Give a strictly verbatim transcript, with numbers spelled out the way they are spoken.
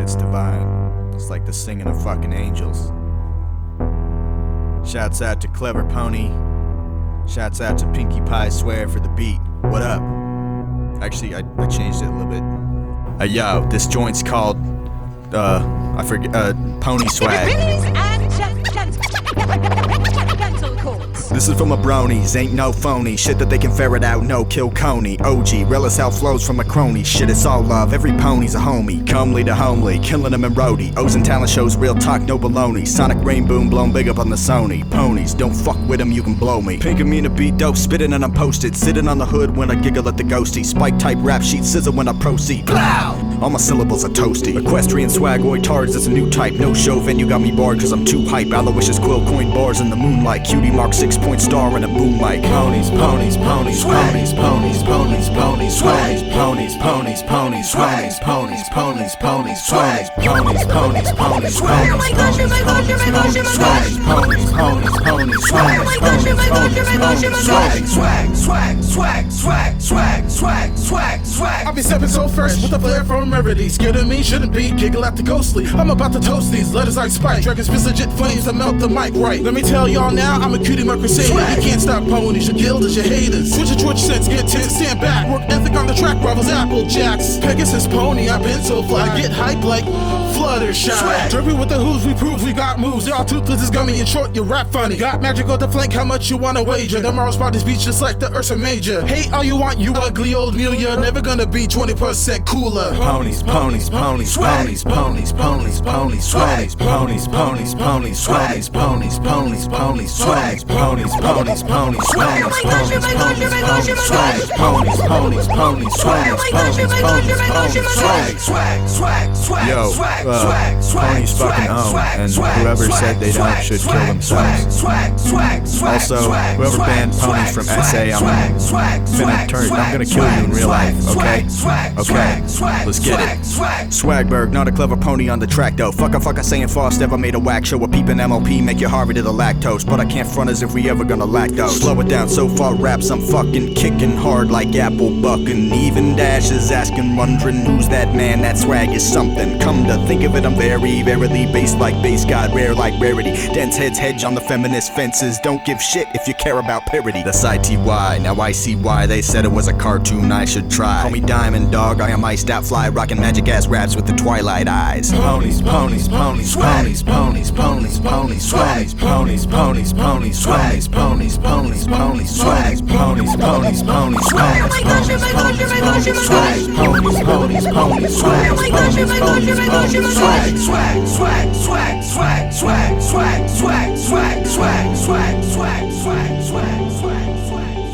It's divine. It's like the singing of fucking angels. Shouts out to Clever Pony. Shouts out to Pinkie Pie Swear for the beat. What up? Actually, I, I changed it a little bit. Uh, yo, this joint's called, uh, I forget, uh, Pony Swag. Ladies and gentlemen, This is from a bronies, ain't no phony. Shit that they can ferret out, no kill Coney. O G, real as hell flows from a crony. Shit, it's all love, every pony's a homie. Comely to homely, killing them in roadie. O's and talent shows, real talk, no baloney. Sonic rain boom, blown big up on the Sony. Ponies, don't fuck with them, you can blow me. Pink and mean to be dope, spitting and I'm posted. Sitting on the hood when I giggle at the ghosty. Spike type rap sheet, scissor when I proceed. Plow! All my syllables are toasty. Equestrian swagoid tards, that's a new type. No show venue got me bored cause I'm too hype. Aloysius quill coin bars in the moonlight. Cutie mark six point star and a boom mic. Ponies, ponies, ponies, ponies, ponies, ponies, ponies, ponies, ponies, ponies, ponies, ponies, ponies, ponies, ponies, ponies, ponies, ponies, ponies, oh my gosh, oh my gosh, oh my gosh, oh my gosh. ponies, ponies, ponies, Oh my gosh, oh my gosh, oh my gosh, oh my gosh. Swag, swag, swag, swag, swag, swag, swag, swag. I be stepping so fresh with a flair from Rarity. Scared of me, shouldn't be, giggle at the ghostly. I'm about to toast these letters like Spike. Dragons spit legit flames that melt the mic right. Let me tell y'all now, I'm a cutie mark crusader. You can't stop ponies, your guild is your haters. Switch your twitch sense, get tense, stand back. Work ethic on the track, rivals Apple Jacks. Pegasus pony, I've been so fly. Get hype like Fluttershy. Derpy with the hooves, we prove we got moves. Y'all toothless is gummy and short, you rap funny. Got magic on the flank, how much you wanna wager? Tomorrow's spot this beach just like the Ursa Major. Hate all you want, you ugly old mule. You're never gonna be twenty percent cooler. Ponies, ponies, ponies, ponies, ponies, ponies, ponies, ponies, ponies, ponies, ponies, ponies, ponies, ponies, ponies, ponies, ponies, ponies, ponies, Oh my gosh, oh my gosh, oh my gosh, oh my gosh. ponies, ponies, ponies, Oh my gosh, oh my gosh, oh my gosh, oh my gosh. Swag, swag, swag, Yo, swag, uh, swag, swag, ponies fucking swag, own, swag, and swag, whoever swag, said they don't swag, should kill swag, themselves. Swag, swag, swag, Also, swag, whoever swag, banned swag, ponies from swag, S A, I'm swag, swag, finna swag, turn, I'm swag, gonna kill you in real swag, life, okay? swag, Okay, swag, swag, let's get swag, it. swag. Swagberg, not a clever pony on the track though. Fuck a fuck a saying Frost ever made a whack show. A peepin' M L P make you Harvey to the lactose. But I can't front as if we ever gonna lack those. Slow it down, so far raps I'm fucking kicking hard like apple buckin'. Even Dash is asking, wondering who's that man. That swag is something. Come to think of it, I'm very, verily based like base god, rare like rarity. Dense heads hedge on the feminist fences. Don't give shit if you care about parody. That's I T Y, now I see why they said it was a cartoon I should try. Call me Diamond Dog, I am iced out fly, rockin' magic ass raps with the twilight eyes. Ponies, ponies, ponies, ponies, ponies, ponies, ponies, swag, ponies, ponies, ponies, ponies, ponies, ponies, ponies, swag, ponies, ponies, ponies, Oh my gosh, oh my gosh, oh my gosh, oh my gosh. ponies, ponies, ponies, swag, Oh my gosh, oh my gosh, oh my gosh, oh my gosh. Swag, swag, swag, swag, swag, swag, swag, swag.